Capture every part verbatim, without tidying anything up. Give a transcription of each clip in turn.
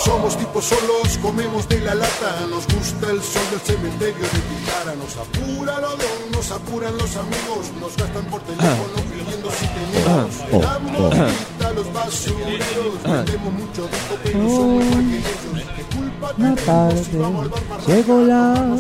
Somos tipos solos, comemos de la lata. Nos gusta el sol del cementerio de Tilcara. Nos apura el odón, nos apuran los amigos. Nos gastan por teléfono pidiendo si tenemos. La movida, los basureros. Vendemos mucho disco, pero somos igual que ellos. ¿Qué culpa tenemos? Llegó la...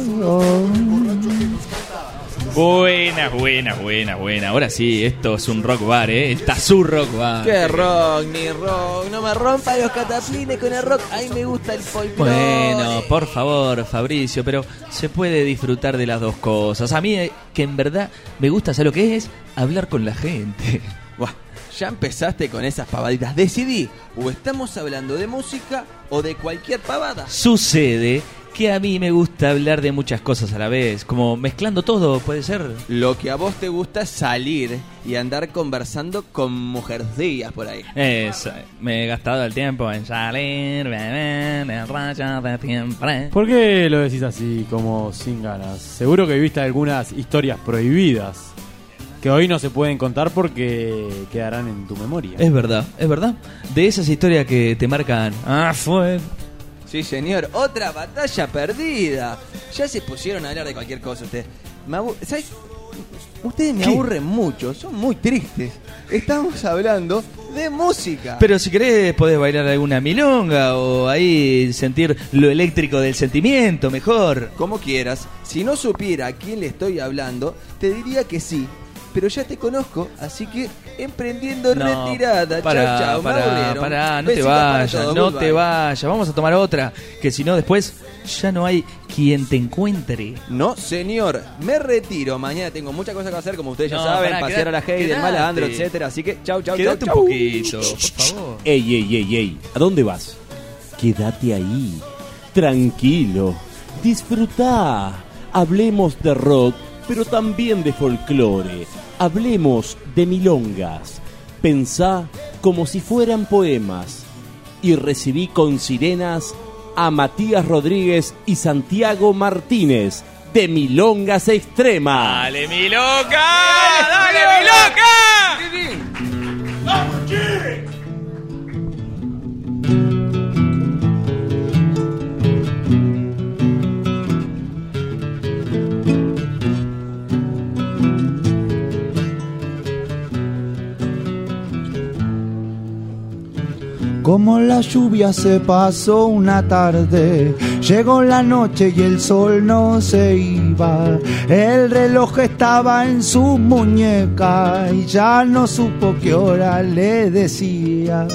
Buenas, buenas, buenas, buenas. Ahora sí, esto es un rock bar, ¿eh? Está su rock bar. ¿Qué rock, ni rock? No me rompa los cataplines con el rock. A mí me gusta el folclore. Bueno, por favor, Fabricio, pero se puede disfrutar de las dos cosas. A mí, eh, que en verdad me gusta, ¿sabes lo que es? Hablar con la gente. Buah, ya empezaste con esas pavaditas. Decidí, o estamos hablando de música o de cualquier pavada. Sucede que a mí me gusta hablar de muchas cosas a la vez, como mezclando todo, ¿puede ser? Lo que a vos te gusta es salir y andar conversando con mujercillas por ahí. Eso, me he gastado el tiempo en salir, beber, el rayo de siempre. ¿Por qué lo decís así, como sin ganas? Seguro que viste algunas historias prohibidas que hoy no se pueden contar porque quedarán en tu memoria. Es verdad, es verdad. De esas historias que te marcan, ah, fue... Sí, señor, otra batalla perdida. Ya se pusieron a hablar de cualquier cosa ustedes. Me abu- ¿Sabes? Ustedes me ¿Qué? aburren mucho, son muy tristes. Estamos hablando de música. Pero si querés podés bailar alguna milonga o ahí sentir lo eléctrico del sentimiento, mejor. Como quieras, si no supiera a quién le estoy hablando, te diría que sí. Pero ya te conozco, así que emprendiendo No, retirada. pará, chau, chau, me pará, aburrieron. pará, no te Besitos para vayas, todos, no goodbye. te vayas. Vamos a tomar otra, que si no después ya no hay quien te encuentre. No, señor, me retiro. Mañana tengo muchas cosas que hacer, como ustedes ya No, saben, pará, pasear quedate, a la Heidi, el quedate. malandro, etcétera. Así que chau, chau, chau, Quédate un chau. poquito, por favor. Ey, ey, ey, ey, ¿a dónde vas? Quédate ahí, tranquilo, disfrutá. Hablemos de rock, pero también de folclore. Hablemos de milongas. Pensá como si fueran poemas. Y recibí con sirenas a Matías Rodríguez y Santiago Martínez de Milongas Extremas. ¡Dale, mi loca! ¡Dale, mi loca! ¡Vamos, che! Como la lluvia se pasó una tarde, llegó la noche y el sol no se iba. El reloj estaba en su muñeca y ya no supo qué hora le decía.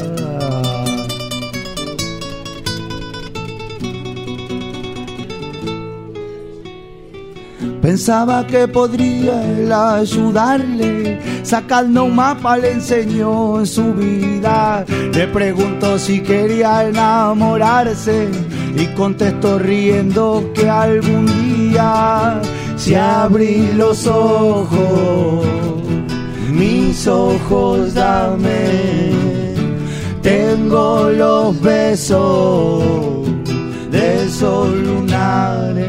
Pensaba que podría él ayudarle, sacando un mapa le enseñó su vida. Le preguntó si quería enamorarse y contestó riendo que algún día, si abrí los ojos, mis ojos dame, tengo los besos de esos lunares.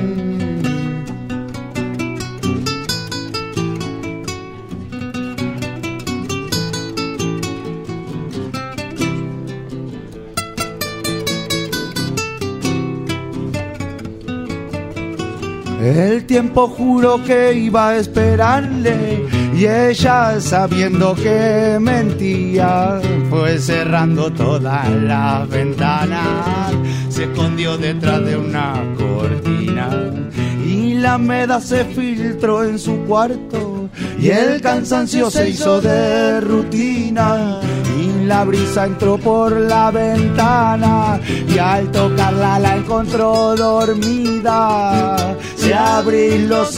El tiempo juró que iba a esperarle y ella, sabiendo que mentía, fue cerrando todas las ventanas, se escondió detrás de una cortina y la humedad se filtró en su cuarto y el cansancio se hizo de rutina. Y la brisa entró por la ventana y al tocarla la encontró dormida. Si abrís los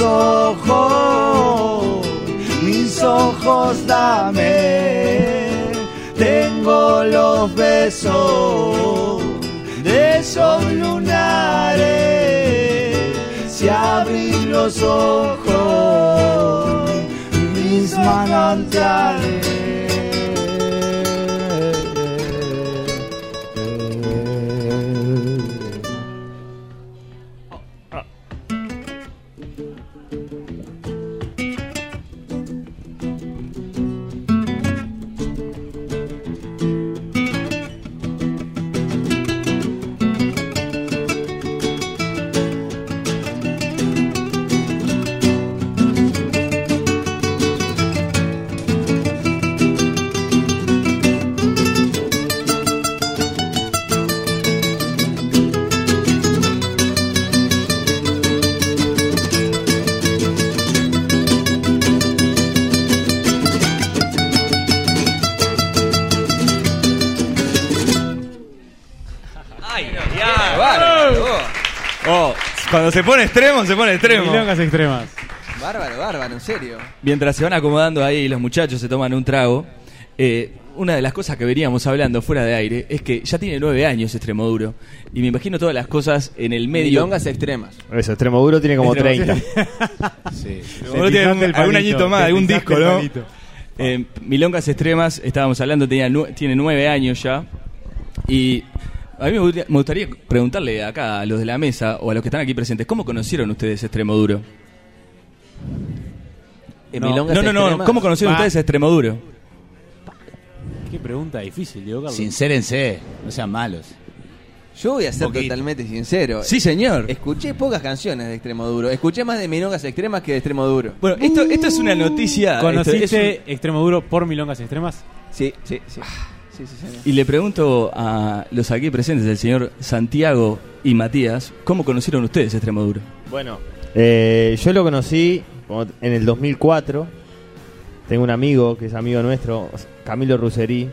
ojos, mis ojos dame, tengo los besos de esos lunares. Si abrís los ojos, mis manantiales. Oh, cuando se pone extremo, se pone extremo. Milongas extremas. Bárbaro, bárbaro, en serio. Mientras se van acomodando ahí los muchachos se toman un trago, eh, una de las cosas que veníamos hablando fuera de aire es que ya tiene nueve años Extremoduro. Y me imagino todas las cosas en el medio. Milongas extremas. Eso, Extremoduro tiene como Extremo- treinta. Sí. Extremoduro tiene algún, pisaste el algún palito, añito más, te algún pisaste disco, el ¿no? palito. Eh, Milongas Extremas, estábamos hablando, tenía nu- tiene nueve años ya. Y a mí me gustaría, me gustaría preguntarle acá a los de la mesa o a los que están aquí presentes, ¿cómo conocieron ustedes Extremoduro? En No. Milongas No, no, no, extremas. ¿cómo conocieron Va. ustedes Extremoduro? Qué pregunta difícil, Diego Carlos. Sincérense, no sean malos. Yo voy a ser Poquito. totalmente sincero. Sí, señor. Escuché pocas canciones de Extremoduro. Escuché más de Milongas extremas que de Extremoduro. Bueno, esto, esto es una noticia. ¿Conociste esto es Extremoduro por Milongas extremas? Sí, sí, sí. Sí, sí, señor. un- y le pregunto a los aquí presentes, el señor Santiago y Matías, ¿cómo conocieron ustedes Extremoduro? Bueno, eh, yo lo conocí como en el dos mil cuatro. Tengo un amigo que es amigo nuestro, Camilo Russerí,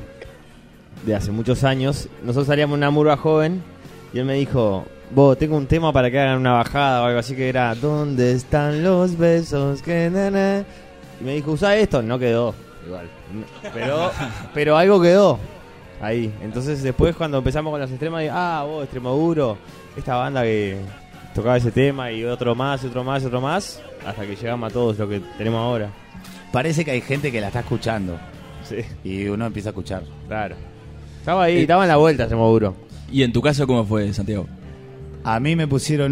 de hace muchos años. Nosotros salíamos en una murga joven y él me dijo: vos, tengo un tema para que hagan una bajada o algo así, que era ¿dónde están los besos? Que na, na? Y me dijo: usa esto. No quedó igual, pero, pero algo quedó ahí. Entonces después cuando empezamos con las extremas, dije: ah, vos, Extremoduro, esta banda que tocaba ese tema, y otro más, y otro más, y otro más, hasta que llegamos a todos lo que tenemos ahora. Parece que hay gente que la está escuchando Sí, y uno empieza a escuchar. claro. Estaba ahí, estaba en la vuelta Extremoduro. Y en tu caso, ¿cómo fue, Santiago? A mí me pusieron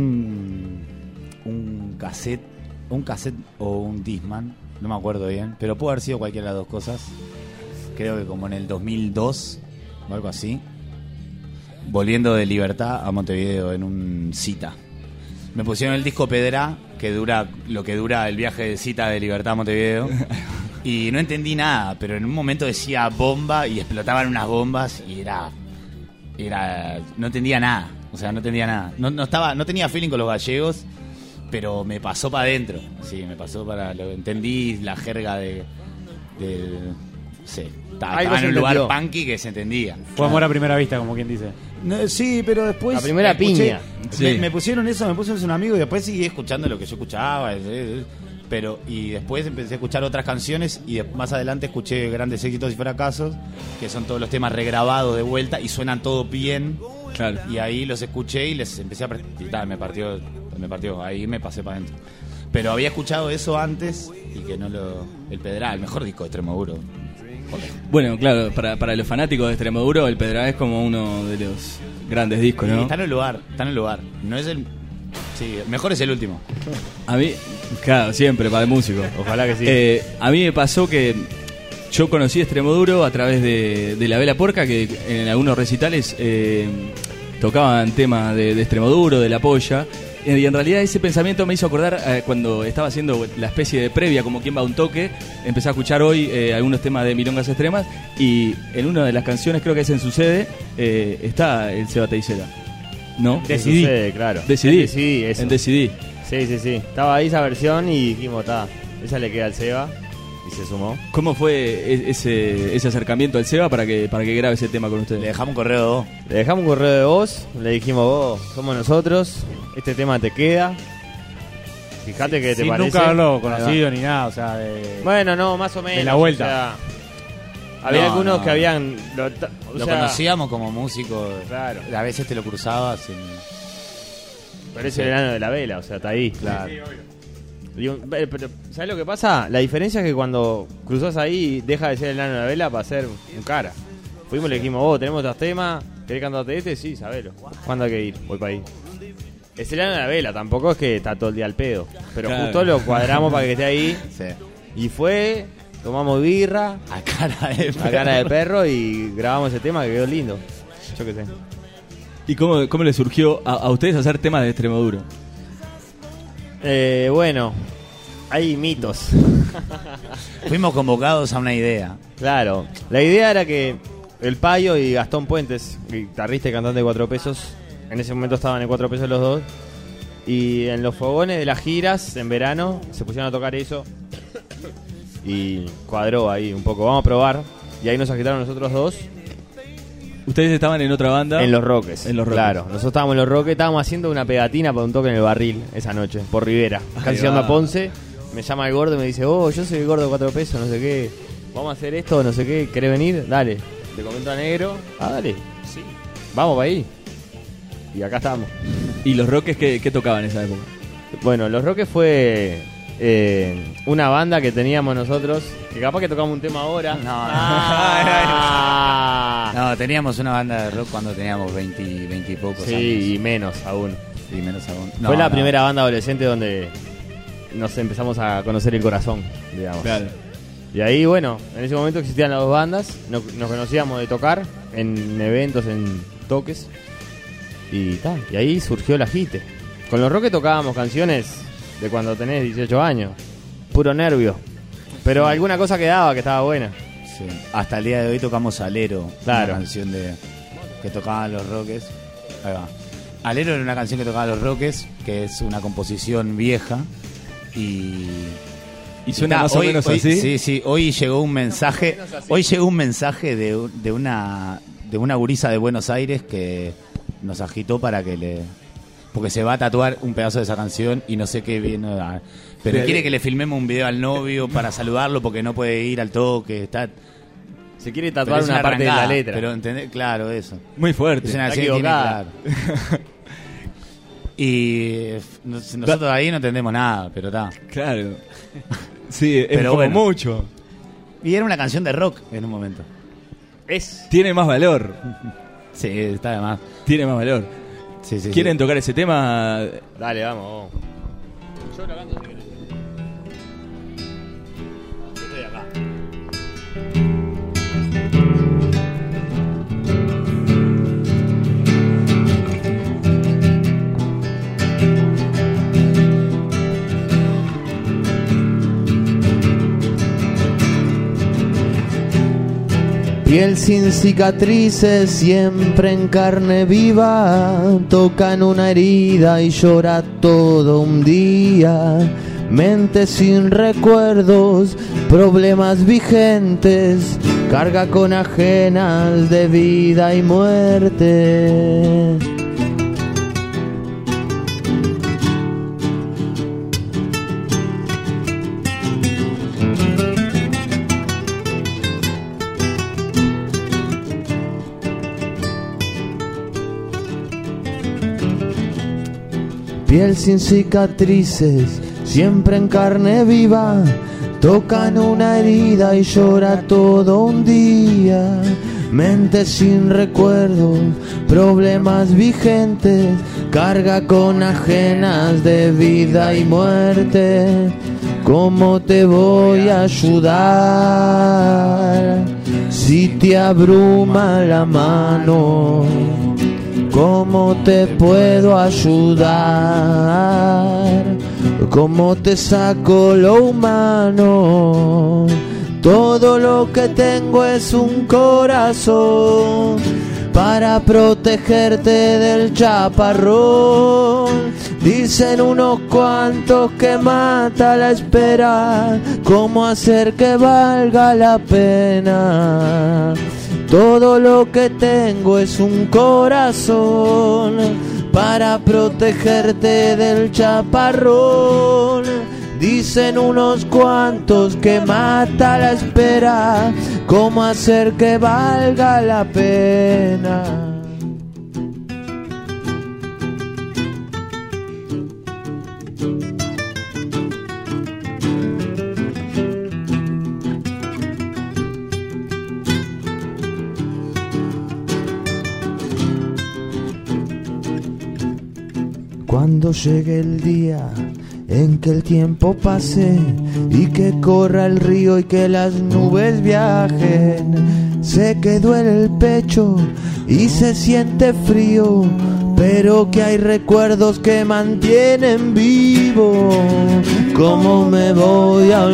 un un cassette, un cassette o un Discman, no me acuerdo bien, pero puede haber sido cualquiera de las dos cosas. Creo que como en el dos mil dos o algo así, volviendo de Libertad a Montevideo en un Cita. Me pusieron el disco Pedra, que dura lo que dura el viaje de Cita de Libertad a Montevideo. Y no entendí nada, pero en un momento decía bomba y explotaban unas bombas y era era no entendía nada, o sea, no entendía nada. No, no estaba no tenía feeling con los gallegos, pero me pasó para adentro. Sí, me pasó para lo entendí la jerga de del sí, estaba, Algo estaba se en un lugar entendió. punky que se entendía. Fue amor a primera vista, como quien dice. No, sí, pero después La primera escuché- piña. Sí. Me, me pusieron eso, me pusieron un amigo y después seguí escuchando lo que yo escuchaba. eh, eh, Pero y después empecé a escuchar otras canciones y de- más adelante escuché Grandes Éxitos y Fracasos, que son todos los temas regrabados de vuelta y suenan todo bien. Claro. Y ahí los escuché y les empecé a pre- y tal, me partió, me partió, ahí me pasé para adentro. Pero había escuchado eso antes y que no lo el Pedral, el mejor disco de Extremoduro. Joder. Bueno, claro, para, para los fanáticos de Extremoduro, el Pedra es como uno de los grandes discos, Y ¿no? está en el lugar, está en el lugar. No es el sí, mejor es el último. A mí, claro, siempre para el músico. Ojalá que sí. Eh, a mí me pasó que yo conocí Extremoduro a través de, de La Vela Porca, que en algunos recitales eh, tocaban temas de, de Extremoduro, de La Polla. Eh, Y en realidad ese pensamiento me hizo acordar eh, cuando estaba haciendo la especie de previa, como quien va a un toque. Empecé a escuchar hoy eh, algunos temas de Milongas Extremas y en una de las canciones, creo que es En Sucede, eh, está el Seba Teisera. ¿No? Decidí. Sucede, claro. Decidí. Decidí, eso. En Decidí. Sí, sí, sí. Estaba ahí esa versión y dijimos, está, esa le queda al Seba y se sumó. ¿Cómo fue e- ese, ese acercamiento al Seba para que, para que grabe ese tema con ustedes? Le dejamos un correo de vos. Le dejamos un correo de voz, le dijimos, vos, somos nosotros, este tema te queda. Fíjate que te Sin parece. nunca haberlo Ahí va. conocido ni nada, o sea, de... Bueno, no, más o menos. la vuelta. o sea, había No, algunos no. que habían. Lo, ta- o Lo sea, conocíamos como músico. Claro. A veces te lo cruzabas. En... Pero es el enano de la vela, o sea, está ahí. Claro. Y un- ve- pero, ¿sabes lo que pasa? La diferencia es que cuando cruzás ahí, deja de ser el enano de la vela para ser un cara. Fuimos y le dijimos, vos, tenemos estos temas, ¿querés cantarte este? Sí, sabelo. ¿Cuándo hay que ir? Voy para ahí. Es el enano de la vela, tampoco es que está todo el día al pedo. Pero Claro. justo lo cuadramos para que esté ahí. Sí. Y fue, tomamos birra, A cara de a cara de perro y grabamos ese tema que quedó lindo. Yo qué sé. ¿Y cómo, cómo le surgió a, a ustedes hacer temas de Extremoduro? Eh, bueno, hay mitos. Fuimos convocados a una idea. Claro, la idea era que el Payo y Gastón Puentes, guitarrista y cantante de Cuatro Pesos, en ese momento estaban en Cuatro Pesos los dos, y en los fogones de las giras en verano se pusieron a tocar eso y cuadró ahí un poco, vamos a probar, y ahí nos agitaron nosotros dos Ustedes estaban en otra banda. En Los Roques. En Los Roques. Claro, nosotros estábamos en Los Roques, estábamos haciendo una pegatina para un toque en el Barril esa noche, por Rivera. Canción a Ponce, me llama el gordo y me dice, oh, yo soy el gordo de cuatro pesos, no sé qué. Vamos a hacer esto, no sé qué, ¿querés venir? Dale. Le comento a Negro, ah, dale, sí. Vamos para ahí. Y acá estamos. ¿Y Los Roques qué, qué tocaban en esa época? Bueno, Los Roques fue eh, una banda que teníamos nosotros, que capaz que tocamos un tema ahora. No, no. Ah. No, teníamos una banda de rock cuando teníamos veinte, veinte y pocos Sí, años. y menos aún. Sí, menos aún. No, Fue la no. primera banda adolescente donde nos empezamos a conocer el corazón, digamos. Claro. Y ahí, bueno, en ese momento existían las dos bandas, nos, nos conocíamos de tocar en eventos, en toques. Y tal, y ahí surgió la Gite. Con Los Roques tocábamos canciones de cuando tenés dieciocho años. Puro nervio. Pero alguna cosa quedaba que estaba buena. Sí. Hasta el día de hoy tocamos Alero, Claro. una canción de que tocaban Los Roques. Ahí va. Alero era una canción que tocaban Los Roques, que es una composición vieja y ¿Y suena Nah, más o hoy- menos hoy- así? Sí, sí. Hoy llegó un mensaje. Hoy llegó un mensaje de, un- de una de una gurisa de Buenos Aires que nos agitó para que le, porque se va a tatuar un pedazo de esa canción y no sé qué viene. a- Pero Bien. quiere que le filmemos un video al novio para saludarlo porque no puede ir al toque. Está. Se quiere pero tatuar es una parte de la arrancada, letra. Pero entendés, claro, eso. Muy fuerte. Es una Está canción que tiene, equivocada. claro. Y eh, nos- nosotros ahí no entendemos nada, pero está. Claro. Sí, es Pero como bueno. mucho. Y era una canción de rock en un momento. Es. Tiene más valor. Sí, está de más. Tiene más valor. Sí, sí, ¿Quieren sí. tocar ese tema? Dale, vamos, vamos. Piel sin cicatrices, siempre en carne viva, tocan una herida y llora todo un día. Mente sin recuerdos, problemas vigentes, carga con ajenas de vida y muerte. Piel sin cicatrices, siempre en carne viva, tocan una herida y llora todo un día. Mente sin recuerdos, problemas vigentes, carga con ajenas de vida y muerte. ¿Cómo te voy a ayudar si te abruma la mano? ¿Cómo te puedo ayudar? ¿Cómo te saco lo humano? Todo lo que tengo es un corazón para protegerte del chaparrón. Dicen unos cuantos que mata la espera. ¿Cómo hacer que valga la pena? Todo lo que tengo es un corazón para protegerte del chaparrón. Dicen unos cuantos que mata la espera. ¿Cómo hacer que valga la pena? Cuando llegue el día en que el tiempo pase y que corra el río y que las nubes viajen, sé que duele el pecho y se siente frío, pero que hay recuerdos que mantienen vivo. ¿Cómo me voy a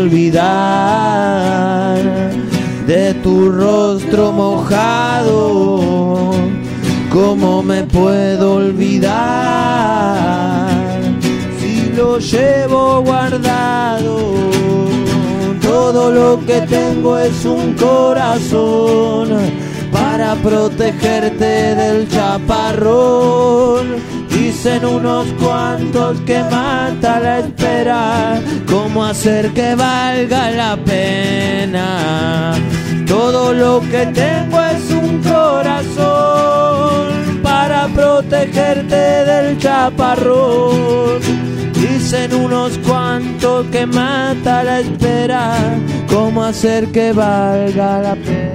olvidar de tu rostro mojado? ¿Cómo me puedo olvidar si lo llevo guardado? Todo lo que tengo es un corazón para para protegerte del chaparrón. Dicen unos cuantos que mata la espera, cómo hacer que valga la pena. Todo lo que tengo es un corazón para protegerte del chaparrón. Dicen unos cuantos que mata la espera, cómo hacer que valga la pena.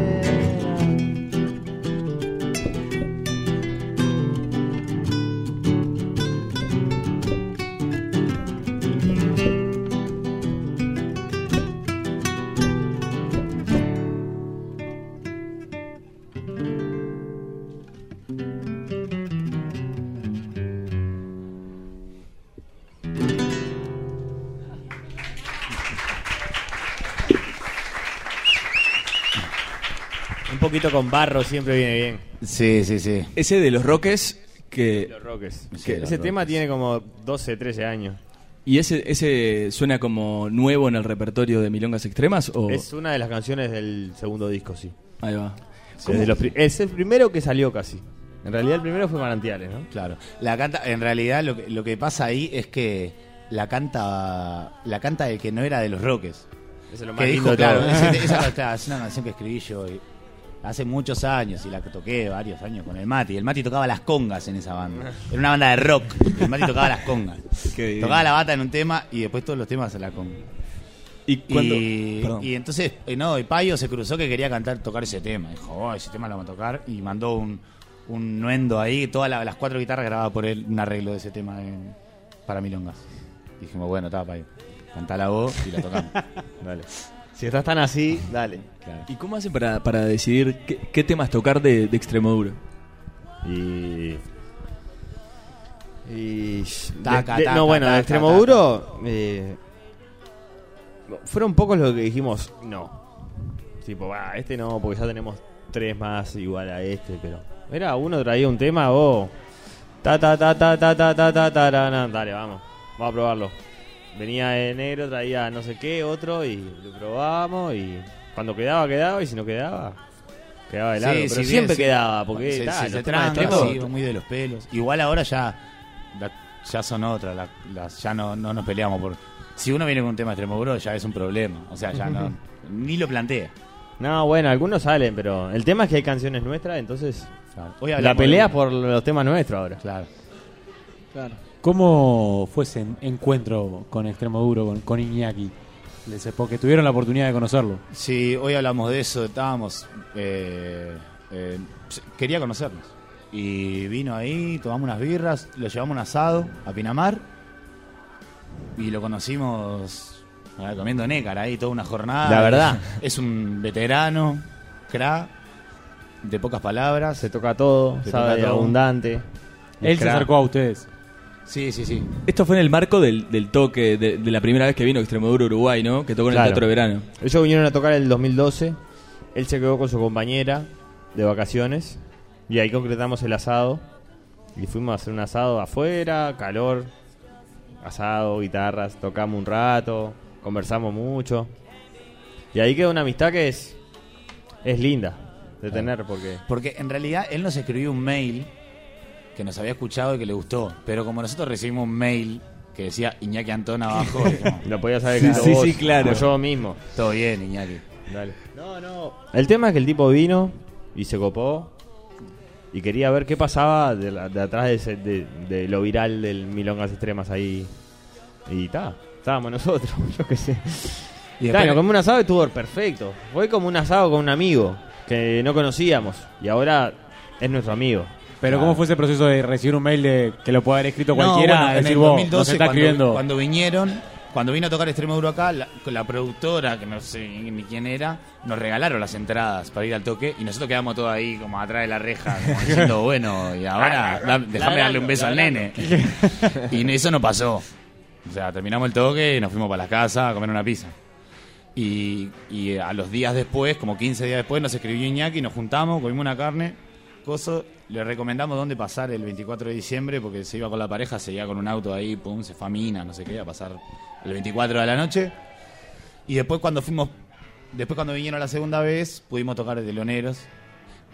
Un poquito con barro siempre viene bien. Sí, sí, sí. Ese de los Roques que Los Roques. Sí, Que los ese Roques. tema tiene como doce, trece años. y ese ese suena como nuevo en el repertorio de Milongas Extremas o Es una de las canciones del segundo disco, sí. ahí va. Desde los pri- es el primero que salió casi. En realidad el primero fue Manantiales, ¿no? Claro. La canta, en realidad lo que, lo que pasa ahí es que la canta la canta el que no era de los Roques. Eso es lo más Que lindo dijo, de claro, todo. ese- esa, claro, es una canción que escribí yo y- hace muchos años y la que toqué varios años con el Mati. El Mati tocaba las congas en esa banda. Era una banda de rock. El Mati tocaba las congas. Qué divino. Tocaba la bata en un tema y después todos los temas a la conga. Y cuando Y, perdón. y entonces, eh, no, y Payo se cruzó que quería cantar, tocar ese tema. Dijo, oh, ese tema lo vamos a tocar. Y mandó un, un nuendo ahí, todas la- las cuatro guitarras grabadas por él, un arreglo de ese tema en- para Milongas. Dijimos, bueno, está, Payo. Cantá la voz y la tocamos. Dale. Si estás tan así, dale. ¿Y cómo hacen para, para decidir qué, qué temas tocar de, de Extremoduro? Y. Y. Taca, de- de- taca, no, bueno, taca, de Extremoduro. Eh, fueron pocos los que dijimos no. Tipo, va, este no, porque ya tenemos tres más igual a este, pero. Era uno traía un tema, vos. Ta ta ta ta ta ta ta ta ta ta, na. Dale, vamos. Vamos a probarlo. Venía de negro, traía no sé qué, otro, y lo probamos, y cuando quedaba, quedaba, y si no quedaba, quedaba de largo. Sí, pero sí, siempre bien, sí. quedaba, porque se, ta, se, los se temas de tranca, extremo- sí, muy de los pelos. Igual ahora ya la- ya son otras, la- las- ya no, no nos peleamos por. Si uno viene con un tema extremo duro ya es un problema, o sea, ya no ni lo plantea. No, bueno, algunos salen, pero el tema es que hay canciones nuestras, entonces Hoy la hablamos pelea de- por los temas nuestros ahora. Claro. ¿Cómo fue ese encuentro con Extremoduro, con, con Iñaki? Les- Porque tuvieron la oportunidad de conocerlo. Sí, hoy hablamos de eso, estábamos eh, eh, quería conocernos. Y vino ahí, tomamos unas birras, lo llevamos a un asado a Pinamar y lo conocimos a ver, comiendo nécar ahí toda una jornada. La verdad. Es un veterano, cra, de pocas palabras. Se toca todo, Se sabe toca todo. abundante. Él se Crack. acercó a ustedes. Sí, sí, sí. Esto fue en el marco del, del toque de, de la primera vez que vino Extremoduro Uruguay, ¿no? Que tocó en Claro. el Teatro de Verano. Ellos vinieron a tocar en el dos mil doce. Él se quedó con su compañera de vacaciones. Y ahí concretamos el asado. Y fuimos a hacer un asado afuera, calor, asado, guitarras. Tocamos un rato, conversamos mucho. Y ahí quedó una amistad que es, es linda de tener porque... Porque en realidad él nos escribió un mail que nos había escuchado y que le gustó. Pero como nosotros recibimos un mail que decía Iñaki Antón abajo, dijimos, Lo podías saber Sí, que sí, sí, claro. yo mismo. todo bien, Iñaki. Dale. No, no. El tema es que el tipo vino y se copó y quería ver qué pasaba de, la- de atrás de, ese- de, de lo viral del Milongas Extremas ahí. Y ta, estábamos nosotros, yo qué sé. Y Claro, después- como un asado estuvo perfecto. Fue como un asado con un amigo que no conocíamos y ahora es nuestro amigo. Pero ¿cómo fue ese proceso de recibir un mail de que lo pueda haber escrito No, cualquiera? bueno, en decir, el vos, dos mil nos doce, está cuando, escribiendo. cuando vinieron, cuando vino a tocar Extremoduro acá, la, con la productora, que no sé ni quién era, nos regalaron las entradas para ir al toque y nosotros quedamos todos ahí como atrás de la reja, como diciendo, bueno, y ahora da- déjame darle un beso al nene. Y eso no pasó. O sea, terminamos el toque y nos fuimos para la casa a comer una pizza. Y, y a los días después, como quince días después, nos escribió Iñaki, nos juntamos, comimos una carne, coso, le recomendamos dónde pasar el veinticuatro de diciembre porque se iba con la pareja, se iba con un auto ahí, pum, se fue a Mina, no sé qué, a pasar el veinticuatro de la noche. Y después cuando fuimos, después cuando vinieron la segunda vez, pudimos tocar de teloneros.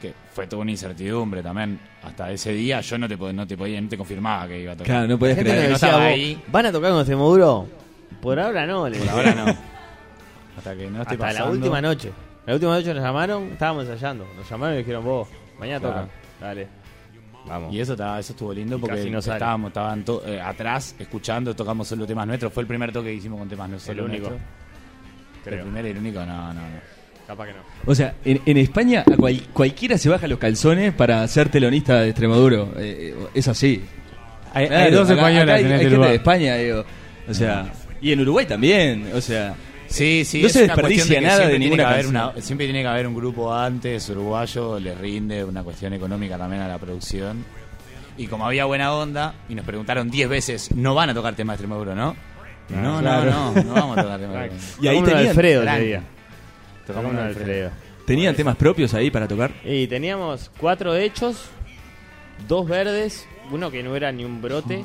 que fue toda una incertidumbre también. Hasta ese día yo no te, pod- no te podía, no te confirmaba que iba a tocar. Claro, no podías La gente creer. nos no decía, estaba "Vos, ahí". ¿van a tocar con Extremoduro? Por ahora no, le Por digo. ahora no. Hasta que no esté Hasta la pasando. última noche. La última noche nos llamaron, estábamos ensayando. Nos llamaron y dijeron, vos, mañana Claro. tocan. Dale. Vamos. Y eso, estaba, eso estuvo lindo Y porque casi no sale. estábamos estaban to- eh, atrás escuchando, tocamos solo temas nuestros. Fue el primer toque que hicimos con temas nuestros. El solo único. nuestros. Creo. El primero y el único, no, no, no. Capaz que no. O sea, en, en España a cual- cualquiera se baja los calzones para ser telonista de Extremoduro. Eh, eh, es así. Hay, Claro, hay dos acá- españolas acá hay, en hay este gente lugar. de España, digo. O sea, y en Uruguay también. O sea, Sí, sí, No es se una cuestión desperdicia que nada siempre de tiene ninguna que haber canción. una- Siempre tiene que haber un grupo antes, uruguayo, le rinde una cuestión económica también a la producción. Y como había buena onda, y nos preguntaron diez veces, ¿no van a tocar tema de Extremoduro, no? No, claro. no, no, no vamos a tocar tema de Extremoduro. y ahí Tocamos uno de tenían, Alfredo Tranqui. ese día. Tocamos Tocamos uno de Alfredo. tenían temas propios ahí para tocar. Y teníamos cuatro hechos, dos verdes, uno que no era ni un brote,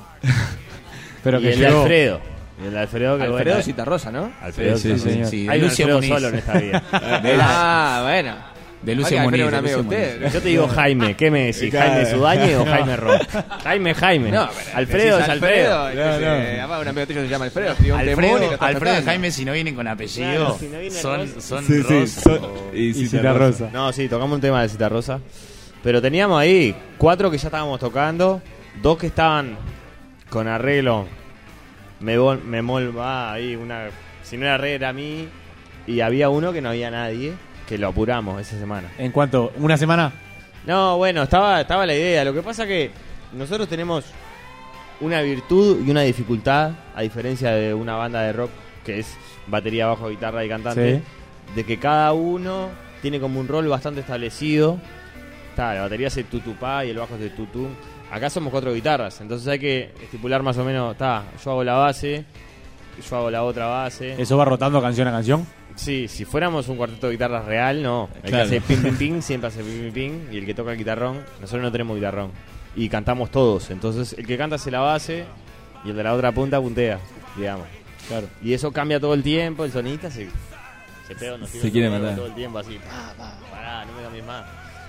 Pero y que el de llegó. Alfredo. Y el de Alfredo que Alfredo bueno. Citarrosa, ¿no? Alfredo, Sí, sí, sí, sí. Sí, Hay de un Lucio Alfredo Muniz. solo en esta vida. De la- Ah, bueno. De Lucio Oiga, Muniz. Alfredo, un de amigo Lucio de usted. Muniz. Yo te digo Jaime, ¿qué me decís? Claro. ¿Jaime Sudañe o Jaime Ron? Jaime, Jaime. No, pero Alfredo decís es Alfredo. y que se- Además, un amigo tuyo se llama Alfredo. escribió un temón y lo Alfredo, está Alfredo y tocando. Jaime, si no vienen con apellido, Claro, si no viene son, Rosa. son Sí, sí, Rosa son- o- y Y Cita Cita Rosa. Rosa. No, sí, tocamos un tema de Cita Rosa. Pero teníamos ahí cuatro que ya estábamos tocando, dos que estaban con arreglo. Me, vol- me mol, va ahí una. Si no era arreglo era a mí. Y había uno que no había nadie, que lo apuramos esa semana. ¿En cuánto? ¿Una semana? No, bueno, estaba, estaba la idea. Lo que pasa que nosotros tenemos una virtud y una dificultad, a diferencia de una banda de rock que es batería, bajo, guitarra y cantante, Sí. de que cada uno tiene como un rol bastante establecido. Está, la batería hace tutupá y el bajo hace tutú. Acá somos cuatro guitarras, entonces hay que estipular más o menos, está, yo hago la base, yo hago la otra base. ¿Eso va rotando canción a canción? Sí, si fuéramos un cuarteto de guitarras real, no. El Claro. que hace ping, ping, ping, siempre hace ping, ping, ping. Y el que toca el guitarrón, nosotros no tenemos guitarrón. Y cantamos todos. Entonces, el que canta hace la base y el de la otra punta puntea, digamos. Claro. Y eso cambia todo el tiempo. El sonista se, se pega unos tiros Se quiere en el huevo matar. todo el tiempo así. Pa, pa, pará, no me cambies más.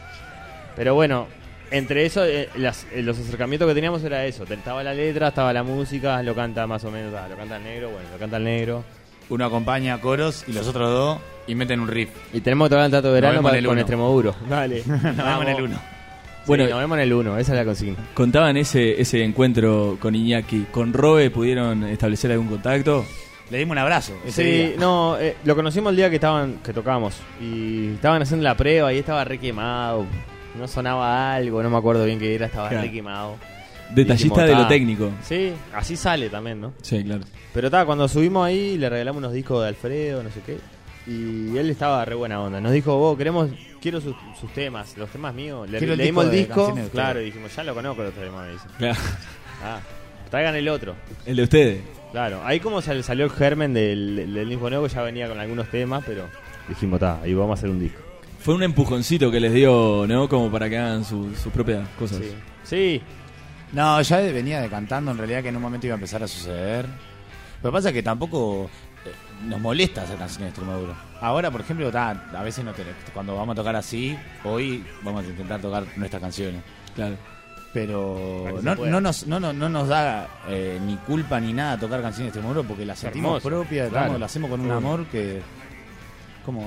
Pero bueno, entre eso, eh, las- eh, los acercamientos que teníamos era eso. Estaba la letra, estaba la música, lo canta más o menos, ah, lo canta el negro, bueno, lo canta el negro. Uno acompaña a coros y los otros dos y meten un riff. Y tenemos que tocar el Trato de Verano Nos vemos para- en el con uno. Extremoduro. Dale. Nos vemos en el uno. Bueno, Bueno, nos vemos en el uno, esa es la consigna. contaban ese ese encuentro con Iñaki. ¿Con Robe pudieron establecer algún contacto? Le dimos un abrazo. Ese Sí, día. no, eh, lo conocimos el día que estaban que tocamos y estaban haciendo la prueba y estaba re quemado. No sonaba algo, no me acuerdo bien qué era, estaba Claro. re quemado. Detallista Dijimos, de lo "Ta". técnico. Sí, así sale también, ¿no? Sí, claro. Pero está, cuando subimos ahí le regalamos unos discos de Alfredo, no sé qué. Y él estaba re buena onda. Nos dijo, vos, queremos, quiero sus, sus temas, los temas míos. Le, Quiero el le dimos el disco de disco, canciones de ustedes. claro, y dijimos, ya lo conozco los temas, me dice. Claro. Ah, traigan el otro. El de ustedes. Claro, ahí como sal- salió el germen del, del Nismo Nuevo, que ya venía con algunos temas, pero dijimos, está, ahí vamos a hacer un disco. Fue un empujoncito que les dio, ¿no? Como para que hagan su- sus propias cosas. Sí. Sí, No, ya venía decantando en realidad que en un momento iba a empezar a suceder. Lo que pasa es que tampoco eh, nos molesta hacer canciones de Extremoduro. Ahora, por ejemplo, ta, a veces no te- cuando vamos a tocar así, hoy vamos a intentar tocar nuestras canciones. Claro. Pero Para que se no, pueda. no, nos, no, no, no nos da eh, ni culpa ni nada tocar canciones de Extremoduro porque las sentimos Hermoso, propias, claro. estamos- las hacemos con un Obvio. amor que como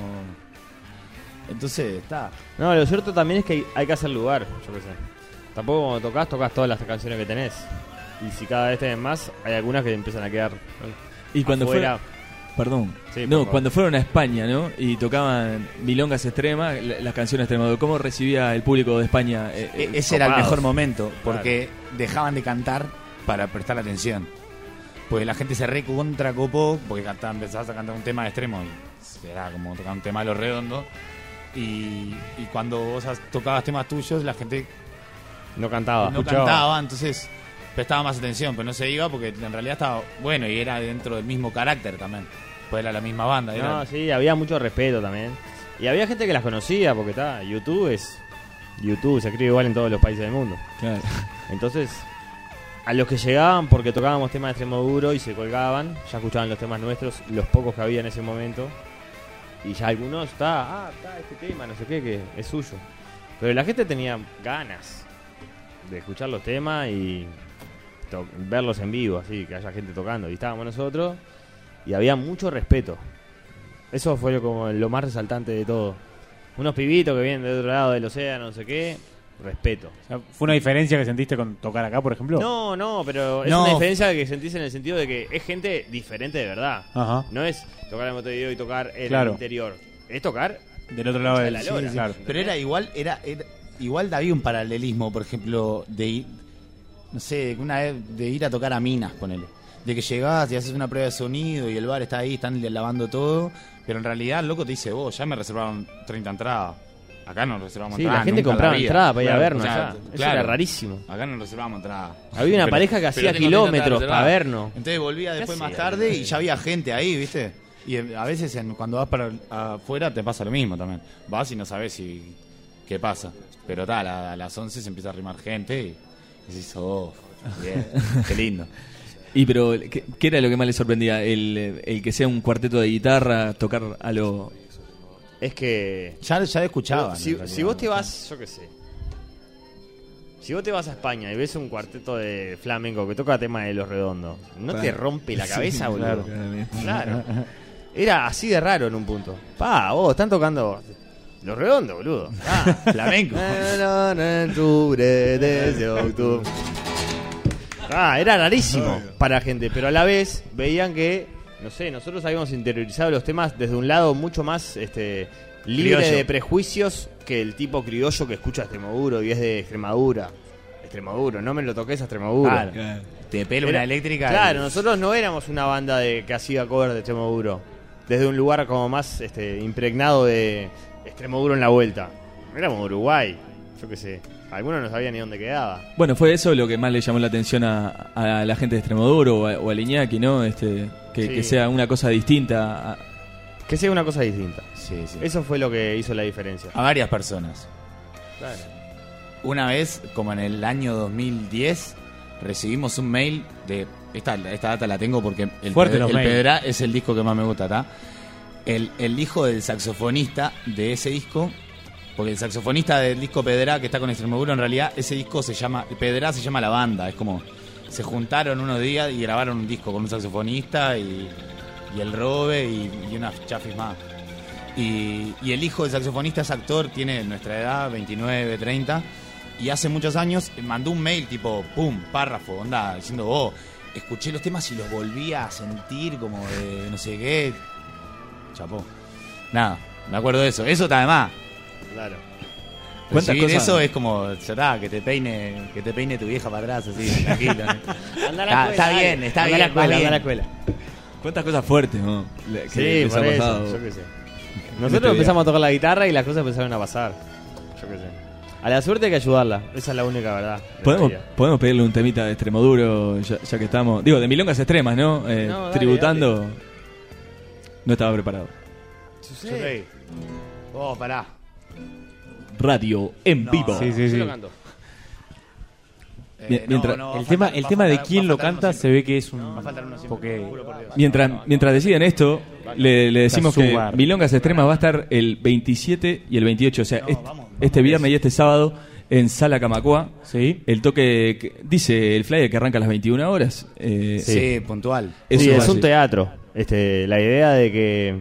entonces está. no, lo cierto también es que hay, hay que hacer lugar, yo qué sé. Tampoco cuando tocas, tocas todas las canciones que tenés. Y si cada vez tenés más, hay algunas que empiezan a quedar Y cuando afuera. fue, perdón. Sí, por no, favor. cuando fueron a España, ¿no? Y tocaban milongas extremas, la- las canciones extremas. ¿Cómo recibía el público de España? eh, E- eh, ese era el copados. mejor momento porque dejaban de cantar para prestar atención. Pues la gente se recontra copó porque cantaban, empezabas a cantar un tema extremo y era como tocar un tema de los redondos. Y, y cuando vos has- tocabas temas tuyos, la gente No cantaba. no escuchaba. cantaba, entonces prestaba más atención, pero no se iba porque en realidad estaba bueno y era dentro del mismo carácter también. Pues era la misma banda. Era, No, sí, había mucho respeto también. Y había gente que las conocía, porque está, YouTube es. YouTube se escribe igual en todos los países del mundo. Claro. Entonces, a los que llegaban porque tocábamos temas de Extremoduro y se colgaban, ya escuchaban los temas nuestros, los pocos que había en ese momento. Y ya algunos, está, ah, está este tema, no sé qué, que es suyo. Pero la gente tenía ganas de escuchar los temas y to- verlos en vivo, así, que haya gente tocando. Y estábamos nosotros y había mucho respeto. Eso fue lo, como lo más resaltante de todo. Unos pibitos que vienen de otro lado del océano, no sé qué, respeto. O sea, ¿fue una diferencia que sentiste con tocar acá, por ejemplo? No, no, pero es No. una diferencia que sentís en el sentido de que es gente diferente de verdad. Ajá. No es tocar en Montevideo y tocar en Claro. el interior. Es tocar Del otro lado de del la lora. sí, claro. Pero era igual, era, era igual había un paralelismo, por ejemplo, de ir, no sé, una vez de ir a tocar a Minas, ponele. De que llegás y haces una prueba de sonido y el bar está ahí, están lavando todo, pero en realidad el loco te dice, vos, ya me reservaron treinta entradas. Acá no reservamos Sí, entradas. la gente nunca en compraba vida. entradas para ir a Claro, vernos o sea, allá. Eso claro. era rarísimo. Acá no reservamos entradas. Había una Pero- pareja que pero hacía tengo treinta kilómetros entradas para reservadas. vernos. Entonces volvía después ¿Qué más hacía? tarde y ya había gente ahí, ¿viste? Y eh, a veces en- cuando vas para afuera te pasa lo mismo también. Vas y no sabes si qué pasa. Pero tal, a, a las once se empieza a arrimar gente y decís, oh, bien, qué lindo. Y pero, ¿qué, qué era lo que más le sorprendía? ¿El, el que sea un cuarteto de guitarra, tocar a lo... Es que Ya, ya escuchaba. si, si vos te vas, yo qué sé. Si vos te vas a España y ves un cuarteto de flamenco que toca tema de Los Redondos, ¿no te rompe la cabeza, Sí, boludo? claro. Claro. Era así de raro en un punto. Pa, vos, están tocando Los Redondos, boludo. Ah, Flamenco. en octubre, desde octubre. Ah, era rarísimo para la gente, pero a la vez veían que, no sé, nosotros habíamos interiorizado los temas desde un lado mucho más este libre Criollo. de prejuicios que el tipo criollo que escucha Extremoduro y es de Extremadura. Extremoduro, no me lo toques a Extremoduro. Claro. Te pela Era- una eléctrica. Claro, y- nosotros no éramos una banda de que hacía cover de Extremoduro. Desde un lugar como más este impregnado de Extremoduro en la vuelta. Éramos Uruguay, yo qué sé. Algunos no sabían ni dónde quedaba. Bueno, fue eso lo que más le llamó la atención a, a la gente de Extremoduro o a, o al Iñaki, ¿no? Este, que, Sí. que sea una cosa distinta. A, Que sea una cosa distinta. Sí, sí. Eso fue lo que hizo la diferencia. A varias personas. Claro. Una vez, como en el año dos mil diez, recibimos un mail de... Esta, esta data la tengo porque el, Fuerte Ped- los el mails. Pedra es el disco que más me gusta, ¿tá? El, el hijo del saxofonista de ese disco, porque el saxofonista del disco Pedra que está con Extremoduro, en realidad ese disco se llama... Pedra se llama La Banda, es como... Se juntaron unos días y grabaron un disco con un saxofonista y, y el Robe y, y unas chafis más. Y, y el hijo del saxofonista es actor, tiene nuestra edad, veintinueve, treinta, y hace muchos años mandó un mail tipo, pum, párrafo, onda, diciendo, oh, escuché los temas y los volví a sentir como de no sé qué. Chapó. Nada, me acuerdo de eso. Eso está de más. Claro. ¿Cuántas Recibir cosas? eso es como, ya está, que te peine, que te peine tu vieja para atrás, así, tranquilo. Anda a Está- la escuela, está dale. bien, está Anda a la bien, escuela, va anda a la bien. escuela. ¿Cuántas cosas fuertes, no? Le- que Sí, les por ha eso, pasado. yo qué sé. Este Nosotros día. empezamos a tocar la guitarra y las cosas empezaron a pasar. Yo qué sé. A la suerte hay que ayudarla. Esa es la única verdad. de la ¿Podemos, vida. podemos pedirle un temita de Extremoduro, ya, ya que estamos. Digo, de milongas extremas, ¿no? Eh, No, dale, tributando. No estaba preparado. Yo sé. Oh, pará. Radio en No, vivo. Sí, sí, Yo sí. lo canto. Eh, Bien, mientras- va El a tema, faltar- el va a tema de faltar- quién va a lo faltar canta uno se siempre. ve que es un... Va a faltar uno siempre. porque Juro por Dios. Mientras, mientras deciden esto, le, le decimos que Subar. Milongas Extremas va a estar el veintisiete y el veintiocho, o sea, No, est- vamos, vamos. este viernes y este sábado en Sala Camacua. Sí. El toque, que- dice el flyer que arranca a las veintiuna horas. eh, Sí, puntual. eso Sí, va es a un ser. teatro. Este, la idea de que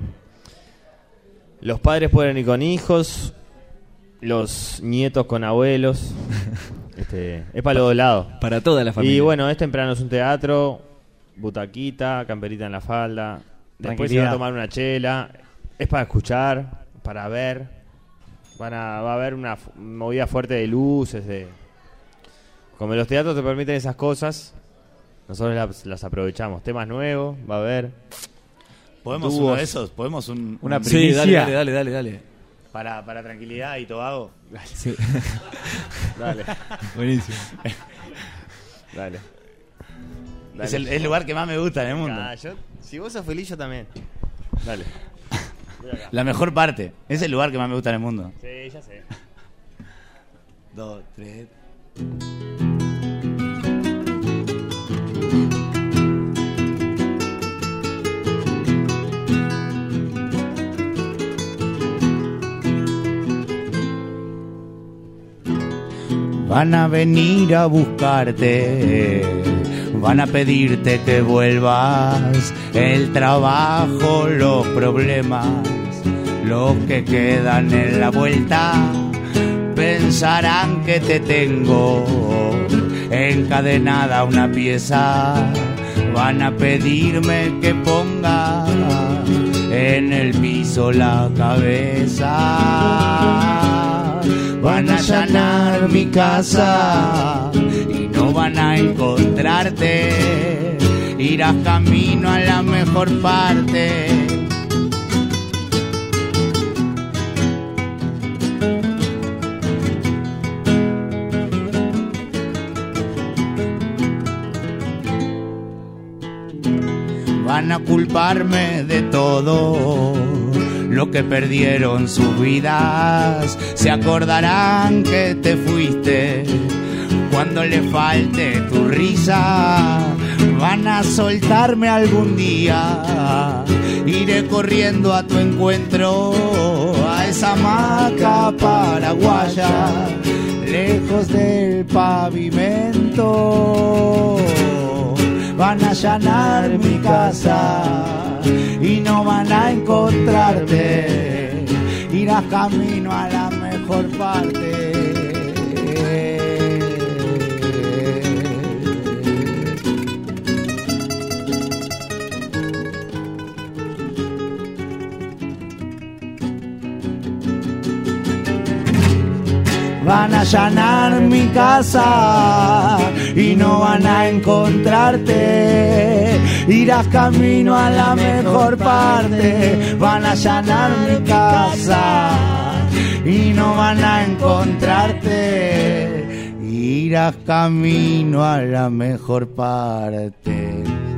los padres pueden ir con hijos, los nietos con abuelos. Este, es para los dos lados. Para toda la familia. Y bueno, es temprano, es un teatro, butaquita, camperita en la falda. Después se va a Tranquilidad. tomar una chela. Es para escuchar, para ver. Van a, va a haber una fu- movida fuerte de luces. De... Como los teatros te permiten esas cosas, nosotros las, las aprovechamos. Temas nuevos, va a haber. ¿Podemos Dúos. uno de esos? ¿Podemos un, Una un- Sí, primicia. dale, dale, dale, dale, dale. para, para tranquilidad y Tobago? Sí. Dale, Buenísimo. dale. Es el, es el lugar que más me gusta en el mundo. Ah, yo- si vos sos feliz, yo también. Dale. Voy acá. La mejor parte. Es el lugar que más me gusta en el mundo. Sí, ya sé. Dos, tres. van a venir a buscarte, van a pedirte que vuelvas. El trabajo, los problemas, los que quedan en la vuelta, pensarán que te tengo encadenada a una pieza. Van a pedirme que ponga en el piso la cabeza. Van a allanar mi casa y no van a encontrarte. Irás camino a la mejor parte. Van a culparme de todo lo que perdieron sus vidas. Se acordarán que te fuiste cuando le falte tu risa. Van a soltarme algún día. Iré corriendo a tu encuentro, a esa hamaca paraguaya, lejos del pavimento. Van a allanar mi casa y no van a encontrarte. Irás camino a la mejor parte. Van a allanar mi casa y no van a encontrarte. Irás camino a la mejor parte. Van a allanar mi casa y no van a encontrarte. Irás camino a la mejor parte.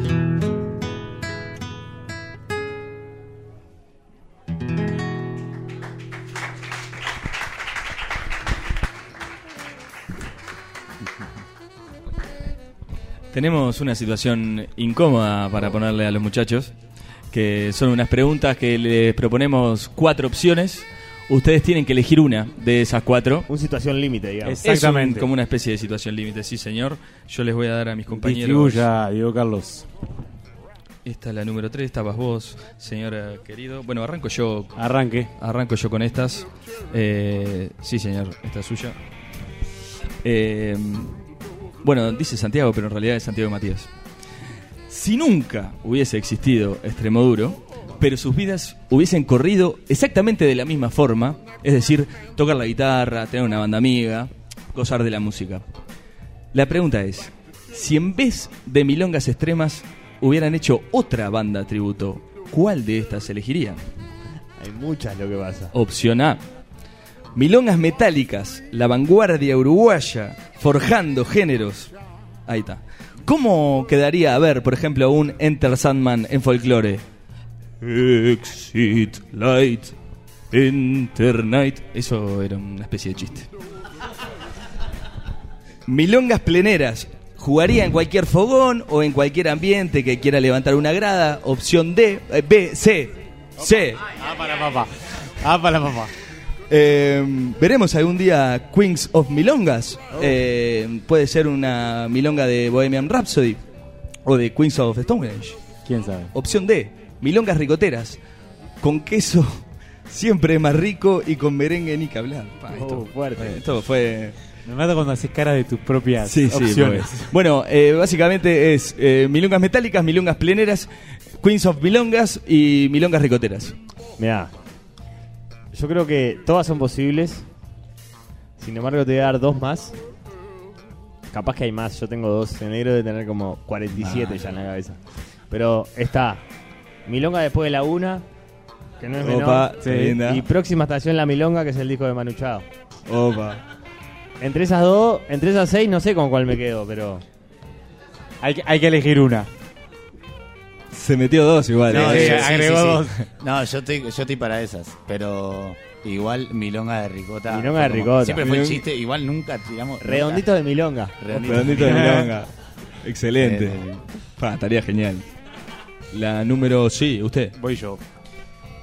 Tenemos una situación incómoda para ponerle a los muchachos, que son unas preguntas que les proponemos cuatro opciones. Ustedes tienen que elegir una de esas cuatro. Una situación límite, digamos. Exactamente. Es un, como una especie de situación límite, sí señor. Yo les voy a dar a mis compañeros. Distribuya, Diego Carlos. Esta es la número tres, estabas vos, señor querido. Bueno, arranco yo. Arranque. Arranco yo con estas. Eh, sí, señor, esta es suya. Eh... Bueno, dice Santiago, pero en realidad es Santiago Matías. Si nunca hubiese existido Extremoduro, pero sus vidas hubiesen corrido exactamente de la misma forma, es decir, tocar la guitarra, tener una banda amiga, gozar de la música. La pregunta es, si en vez de Milongas Extremas hubieran hecho otra banda tributo, ¿cuál de estas elegirían? Hay muchas lo que pasa. Opción A: Milongas Metálicas, la vanguardia uruguaya, forjando géneros. Ahí está. ¿Cómo quedaría a ver, por ejemplo, un Enter Sandman en folclore? Exit light, enter night. Eso era una especie de chiste. Milongas Pleneras, jugaría en cualquier fogón o en cualquier ambiente que quiera levantar una grada. Opción D, eh, B, C, C. Ah, para papá. Ah, para papá. Eh, veremos algún día Queens of Milongas. Eh, puede ser una milonga de Bohemian Rhapsody o de Queens of Stonehenge. ¿Quién sabe? Opción D, milongas ricoteras, con queso siempre más rico y con merengue ni que hablar. Pa, esto, Oh, fuerte. eh, esto fue... Me mata cuando haces cara de tus propias Sí, sí, opciones. pues. Bueno, eh, básicamente es eh, milongas metálicas, milongas pleneras, Queens of Milongas y milongas ricoteras. Mirá, yo creo que todas son posibles. Sin embargo, te voy a dar dos más. Capaz que hay más, yo tengo dos. En negro de tener como cuarenta y siete ya en la cabeza. Pero está Milonga después de la una, que no es Opa, menor. sí, linda. Y próxima estación La Milonga, que es el disco de Manu Chao. Opa. Entre esas dos, entre esas seis, no sé con cuál me quedo, pero... Hay que, hay que elegir una. Se metió dos igual. No, eh. sí, Eh, sí, agregó sí, sí. dos. No, yo estoy, yo estoy para esas, pero igual milonga de ricota. Milonga de fue como- ricota. Siempre fue el Milonga- chiste, igual nunca tiramos. Redondito de Milonga. nunca. Redondito. Redondito de milonga. Excelente. Eh, eh. Pa, estaría genial. La número, sí, usted. Voy yo.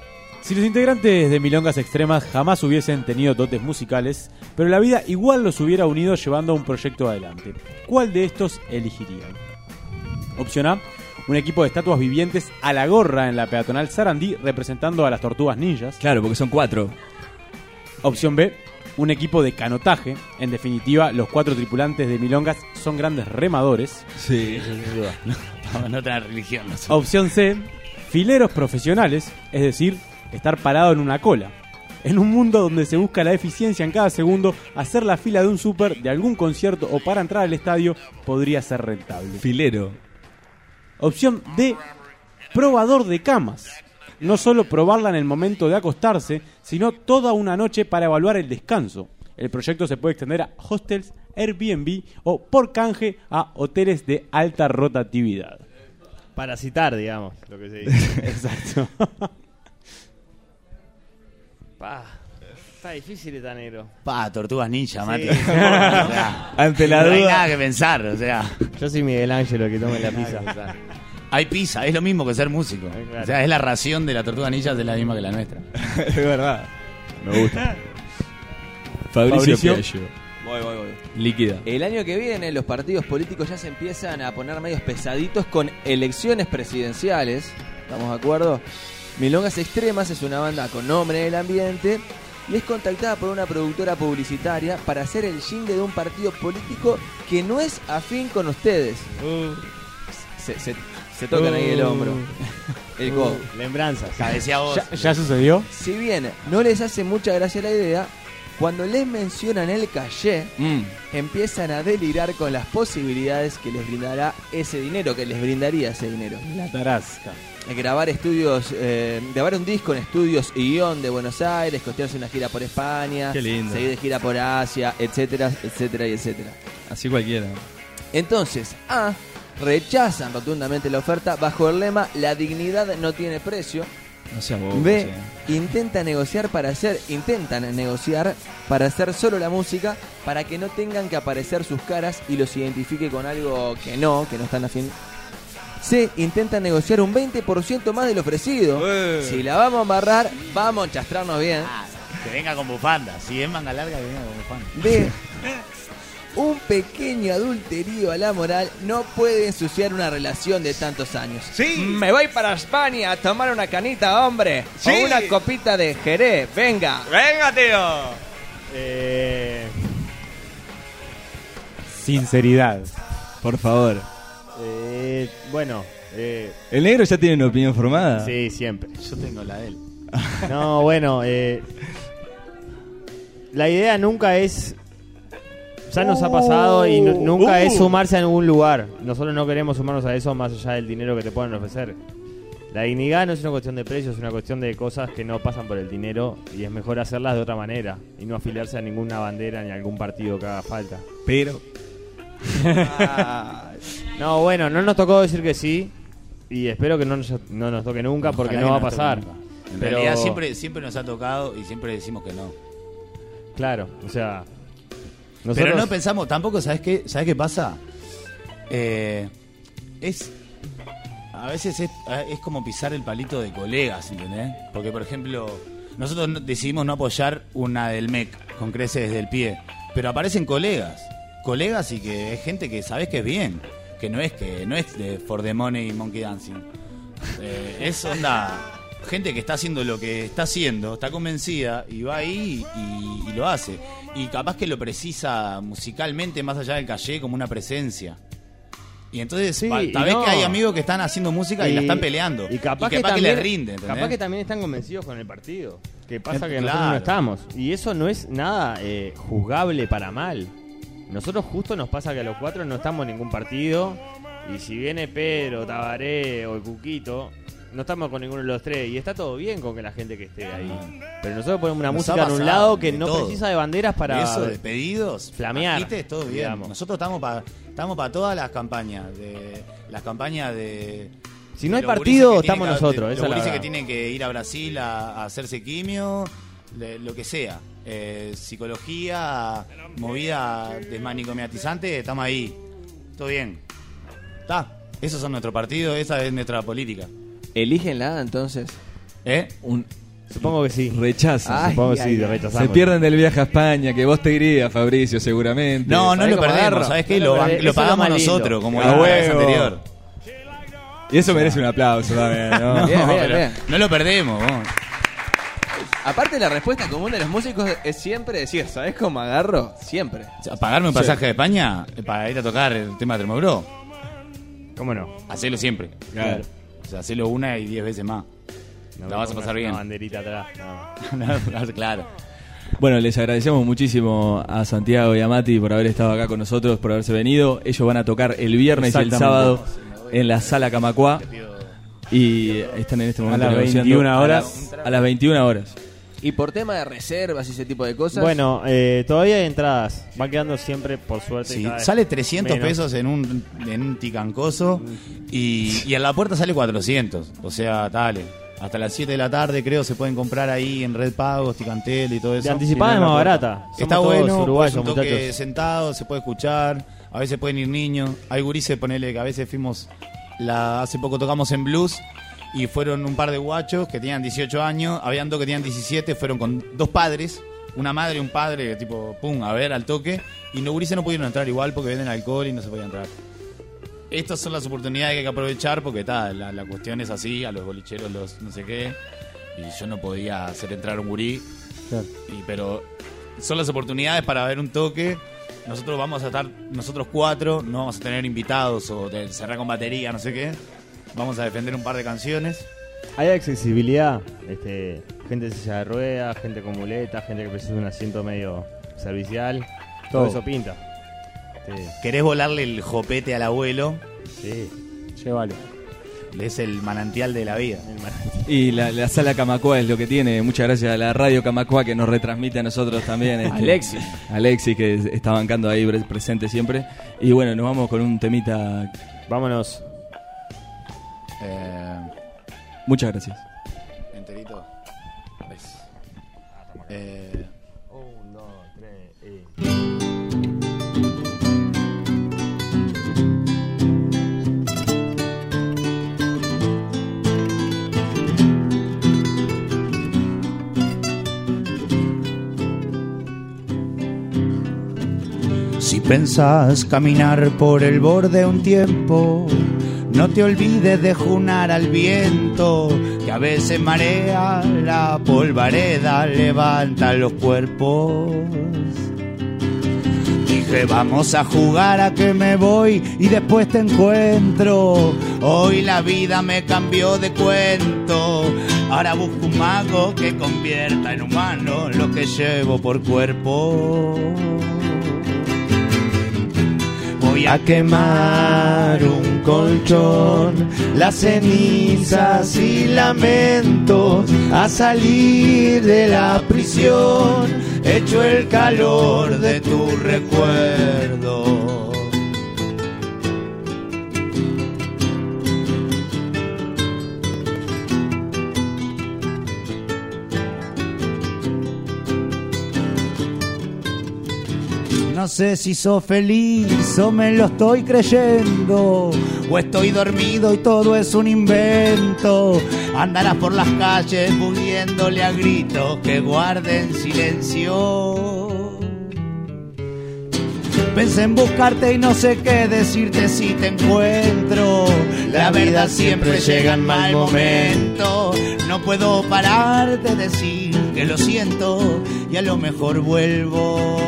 Si los integrantes de Milongas Extremas jamás hubiesen tenido dotes musicales, pero la vida igual los hubiera unido llevando un proyecto adelante, ¿cuál de estos elegirían? Opción A, un equipo de estatuas vivientes a la gorra en la peatonal Sarandí representando a las tortugas ninjas. Claro, porque son cuatro. Opción B, un equipo de canotaje. En definitiva, los cuatro tripulantes de Milongas son grandes remadores. Sí. No, no tener religión. No sé. Opción C, fileros profesionales, es decir, estar parado en una cola. En un mundo donde se busca la eficiencia en cada segundo, hacer la fila de un súper, de algún concierto o para entrar al estadio podría ser rentable. Filero. Opción D, probador de camas. No solo probarla en el momento de acostarse, sino toda una noche para evaluar el descanso. El proyecto se puede extender a hostels, Airbnb o por canje a hoteles de alta rotatividad. Para citar, digamos, lo que se dice. Exacto. Pa, está difícil esta, negro. Pa, tortugas ninja, Sí. mate. O sea, Ante la no hay duda. nada que pensar, o sea. Yo soy Miguel Ángel, que tome la pizza. Hay pizza, es lo mismo que ser músico. Claro. O sea, es la ración de la tortuga ninja, es la misma que la nuestra. Es verdad. Me gusta. Fabricio, Fabricio. Piaggio. Voy, voy, voy. Líquida. El año que viene los partidos políticos ya se empiezan a poner medios pesaditos con elecciones presidenciales. ¿Estamos de acuerdo? Milongas Extremas es una banda con nombre en el ambiente y es contactada por una productora publicitaria para hacer el jingle de un partido político que no es afín con ustedes. Se, se, se tocan ahí el hombro. El codo. Lembranzas. Cabecea vos. ¿Ya, ya sucedió? Si bien no les hace mucha gracia la idea, cuando les mencionan el caché, Mm. empiezan a delirar con las posibilidades que les brindará ese dinero, que les brindaría ese dinero. La tarasca. Grabar estudios, eh, grabar un disco en estudios y guión de Buenos Aires, costearse una gira por España, Qué lindo. seguir de gira por Asia, etcétera, etcétera y etcétera. Así cualquiera. Entonces, A, rechazan rotundamente la oferta bajo el lema "la dignidad no tiene precio". No sea bobo. B, sí. intenta negociar para hacer, intentan negociar para hacer solo la música, para que no tengan que aparecer sus caras y los identifique con algo que no, que no están afín. C, intentan negociar un veinte por ciento más del ofrecido. Eh. Si la vamos a embarrar, vamos a enchastrarnos bien. Ah, que venga con bufanda. Si es manga larga, que venga con bufanda. D, un pequeño adulterio a la moral no puede ensuciar una relación de tantos años. Sí. Me voy para España a tomar una canita, hombre. Sí. O una copita de Jerez, venga. Venga, tío. Eh, Sinceridad. Por favor. eh, bueno, eh, ¿El negro ya tiene una opinión formada? sí, siempre. Yo tengo la de él. No, bueno, eh, la idea nunca es... Ya nos ha pasado y nu- nunca Uh. es sumarse a ningún lugar. Nosotros no queremos sumarnos a eso más allá del dinero que te puedan ofrecer. La dignidad no es una cuestión de precios, es una cuestión de cosas que no pasan por el dinero y es mejor hacerlas de otra manera y no afiliarse a ninguna bandera ni a algún partido que haga falta. Pero. No, bueno, no nos tocó decir que sí y espero que no nos, no nos toque nunca porque Ojalá no que va a no pasar. toque nunca. En Pero- realidad siempre, siempre nos ha tocado y siempre decimos que no. Claro, o sea... Nosotros, Pero no pensamos, tampoco, ¿sabes qué, ¿sabes qué pasa? Eh, es... A veces es, es como pisar el palito de colegas, ¿entendés? Porque, por ejemplo, nosotros no- decidimos no apoyar una del M E C con Crece desde el pie, pero aparecen colegas. Colegas y que es gente que sabes que es bien, que no es que no es de For the Money y Monkey Dancing. Eh, es onda, gente que está haciendo lo que está haciendo, está convencida y va ahí y, y lo hace. Y capaz que lo precisa musicalmente más allá del calle como una presencia. Y entonces, Sí, pa- y tal vez no. que hay amigos que están haciendo música y, la están peleando. Y capaz, que, que, capaz también, les rinde, ¿entendés? capaz que también están convencidos con el partido. Que pasa Eh, que nosotros claro. no estamos. Y eso no es nada eh, juzgable para mal. Nosotros justo nos pasa que a los cuatro no estamos en ningún partido. Y si viene Pedro, Tabaré o el Cuquito, no estamos con ninguno de los tres. Y está todo bien con que la gente que esté ahí. Pero nosotros ponemos una Nos música ha en un pasado lado que de no todo. precisa de banderas para... Eso de pedidos, flamear, agites, todo bien. digamos. Nosotros estamos para estamos para todas las campañas, de las campañas de Si no de hay los partido, gurises que estamos tienen que- nosotros, de esa los es la gurises que verdad. tienen que ir a Brasil a, a hacerse quimio, de- lo que sea, eh, psicología, movida desmanicomiatizante, estamos ahí, todo bien. Está, esos son nuestro partido, esa es nuestra política. Eligen la A entonces. ¿Eh? Un, Supongo que sí. Rechaza. Ay, Supongo que ay, sí, ay. rechazamos. Se pierden del viaje a España, que vos te irías, Fabricio, seguramente. No, no ¿Sabés lo cómo perdemos, agarro? ¿sabes qué? No Lo, lo ban- perdés, lo eso es lo pagamos más lindo. nosotros, como A la vez huevo. anterior. Y eso merece un aplauso también, ¿no? Bien, No, bien, pero bien. no lo perdemos. vos. Aparte, la respuesta común de los músicos es siempre decir, ¿sabés cómo agarro? Siempre. O sea, pagarme un pasaje de España para ir a tocar el tema de Tremobro, ¿Cómo no? hacelo siempre. Claro. O sea, hacelo una y diez veces más. No La vas a me pasar pongas bien. Una banderita atrás. No. Claro. Bueno, les agradecemos muchísimo a Santiago y a Mati por haber estado acá con nosotros, por haberse venido. Ellos van a tocar el viernes y el Exactamente. sábado en la Sala Camacuá. Y están en este momento las negociando veintiuna a horas. las- A las veintiuna horas. Y por tema de reservas y ese tipo de cosas. Bueno, eh, todavía hay entradas. Van quedando siempre, por suerte. Sí, cada vez sale trescientos menos. pesos en un, en un ticancoso y, y en la puerta sale cuatrocientos. O sea, dale. Hasta las siete de la tarde creo se pueden comprar ahí en Red Pagos, Ticantel y todo eso. De anticipada es más barata. Somos Está todos bueno, uruguayos, pues un toque muchachos. sentado, se puede escuchar. A veces pueden ir niños. Hay gurises, ponele que a veces fuimos. La, hace poco tocamos en Blues y fueron un par de guachos que tenían dieciocho años. Habían dos que tenían diecisiete. Fueron con dos padres, una madre y un padre, tipo, pum, a ver al toque. Y los gurises no pudieron entrar igual porque venden alcohol y no se podía entrar. Estas son las oportunidades que hay que aprovechar porque ta, la, la cuestión es así, a los bolicheros los no sé qué. Y yo no podía hacer entrar un gurí. Y, pero son las oportunidades para ver un toque. Nosotros vamos a estar, nosotros cuatro, no vamos a tener invitados o de cerrar con batería, no sé qué. Vamos a defender un par de canciones. Hay accesibilidad. Este, gente en silla de ruedas, gente con muletas, gente que precisa un asiento medio servicial. Todo, Todo. eso pinta. Sí, ¿Querés volarle el jopete al abuelo? sí. Llévalo. Es el manantial de la vida. El mar- Y la, la Sala Camacuá es lo que tiene. Muchas gracias a la Radio Camacuá que nos retransmite a nosotros también. este, Alexis. Alexis, que está bancando ahí pre- presente siempre. Y bueno, nos vamos con un temita. Vámonos. Eh, Muchas gracias. enterito. ¿Ves? Eh, Un, dos, tres, y... Si pensás caminar por el borde un tiempo, no te olvides de junar al viento, que a veces marea la polvareda, levanta los cuerpos. Dije vamos a jugar a que me voy y después te encuentro. Hoy la vida me cambió de cuento. Ahora busco un mago que convierta en humano lo que llevo por cuerpo. Voy a quemar un colchón, las cenizas y lamentos, a salir de la prisión, hecho el calor de tu recuerdo. No sé si sos feliz o me lo estoy creyendo, o estoy dormido y todo es un invento. Andarás por las calles pudiéndole a gritos que guarden silencio. Pensé en buscarte y no sé qué decirte si te encuentro. La verdad siempre llega en mal momento. No puedo parar de decir que lo siento y a lo mejor vuelvo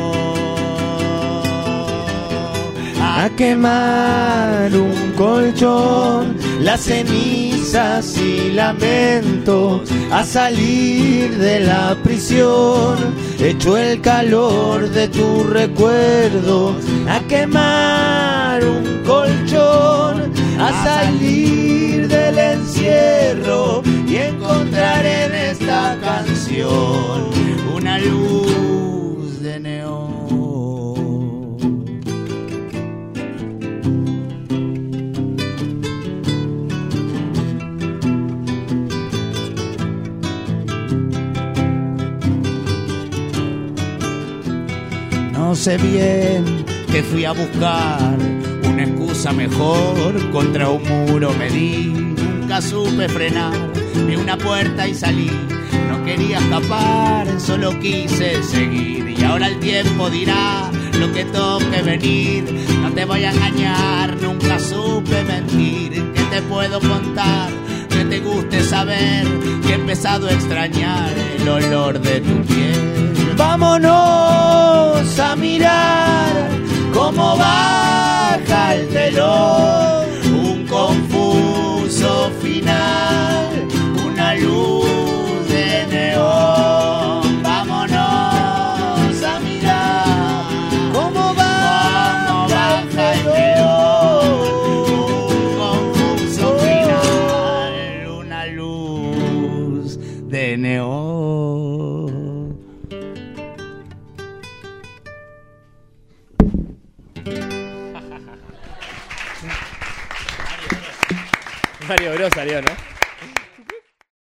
a quemar un colchón, las cenizas y lamentos, a salir de la prisión, hecho el calor de tu recuerdo, a quemar un colchón, a salir del encierro y encontrar en esta canción una luz de neón. No sé bien que fui a buscar una excusa mejor, contra un muro me di, nunca supe frenar, vi una puerta y salí, No quería escapar, solo quise seguir. Y ahora el tiempo dirá lo que toque venir. No te voy a engañar, nunca supe mentir. ¿Qué te puedo contar? Que te guste saber que he empezado a extrañar el olor de tu piel. Vámonos a mirar cómo baja el telón. Un confuso final, una luz de neón. Vámonos a mirar cómo baja, cómo baja el telón. Un confuso final, una luz de neón. Mario Bros salió, ¿no?